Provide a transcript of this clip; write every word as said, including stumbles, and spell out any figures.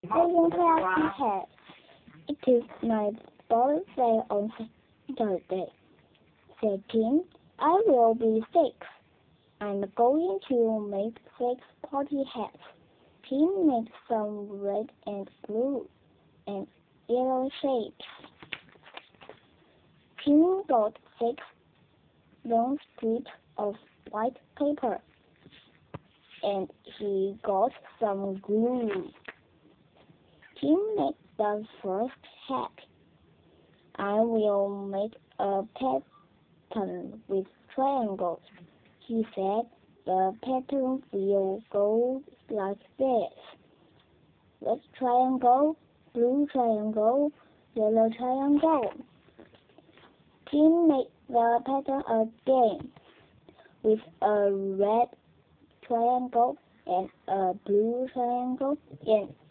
Living Classy hat. It is my birthday on Saturday. Said Tim. I will be six. I'm going to make six party hats. Tim made some red and blue and yellow shapes. Tim got six long strips of white paper, and he got some glue. Tim made the first hat. I will make a pattern with triangles, he said. The pattern will go like this. Red triangle, blue triangle, yellow triangle. Tim made the pattern again with a red triangle and a blue triangle and